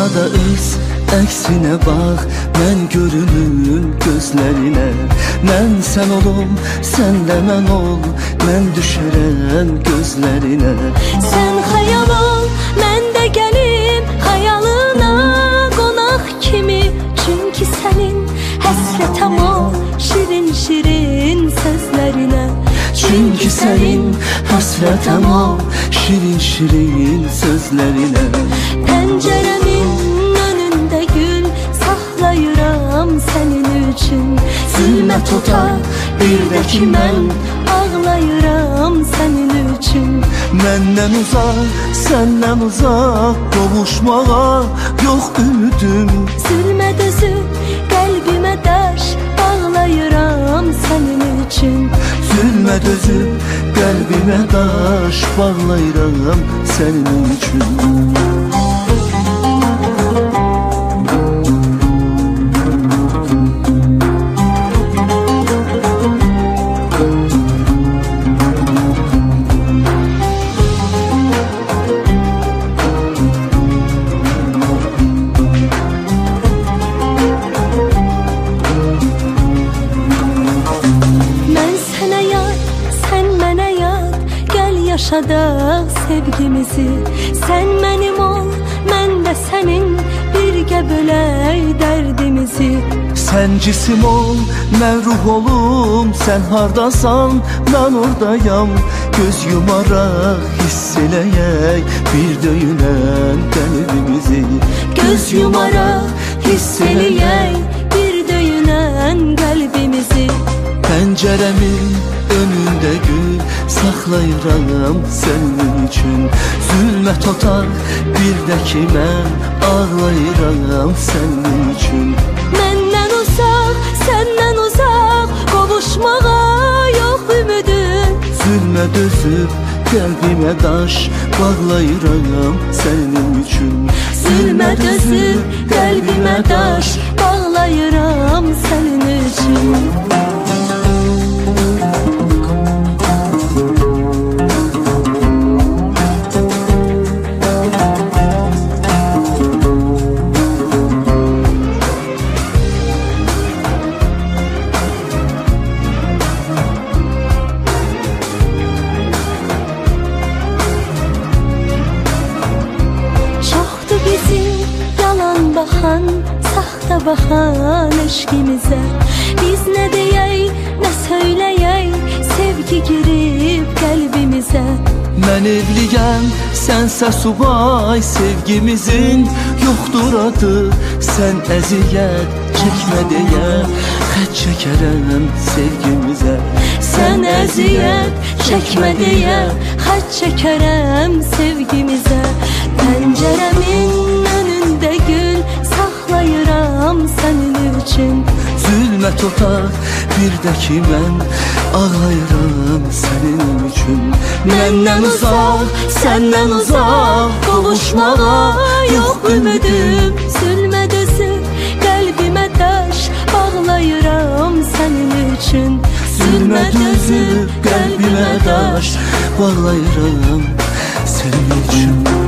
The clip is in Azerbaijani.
da öz əksinə bax, mən görünüm gözlərinə. Mən sən olum, sən də mən ol, mən düşərəm gözlərinə. Sən xəyal ol, mən də gəlim xəyalına qonaq kimi. Çünki sənin həsrətəm ol, şirin-şirin sözlərinə. Çünki sənin həsrətəm ol, şirin-şirin sözlərinə. Pəncərəmin önündə gül saxlayıram sənin üçün. Zülmət otaq, bir də ki mən ağlayıram sənin üçün. Məndən uzaq, səndən uzaq, qovuşmağa yox ümidim. Zülmə dözüb qəlbimə daş bağlayıram sənin üçün. Zülmə dözüb qəlbimə daş bağlayıram sənin üçün. Yaşadaq sevgimizi, sən mənim ol, mən də sənin, birgə bölək dərdimizi. Sən cisim ol, mən ruh olum, sən hardasan, mən oradayam. Göz yumaraq hiss eləyək bir döyünən qəlbimizi. Göz yumaraq hiss eləyək bir döyünən qəlbimizi. Pəncərəmin önündə gül saxlayıram sənin üçün. Zülmət otaq, bir də ki mən ağlayıram sənin üçün. Məndən uzaq, səndən uzaq, qovuşmağa yox ümidim. Zülmə dözüb qəlbimə daş bağlayıram sənin üçün. Zülmə dözüb qəlbimə daş bağlayıram sənin üçün. Baxan, saxta baxan eşqimizə. Biz nə deyək, nə söyləyək, sevgi girib qəlbimizə. Mən evliyəm, sənsə subay, sevgimizin yoxdur adı. Sən əziyyət çəkmə deyə, xət çəkərəm sevgimizə. Sən əziyyət çəkmə deyə, xət çəkərəm sevgimizə. Pəncərəmin önündə gül saxlayıram sənin üçün. Zülmət otaq, bir də ki mən ağlayıram sənin üçün. Məndən uzaq, səndən uzaq, qovuşmağa yox ümidim. Zülmə dözüb qəlbimə daş bağlayıram sənin üçün. Zülmə dözüb qəlbimə daş bağlayıram sənin üçün.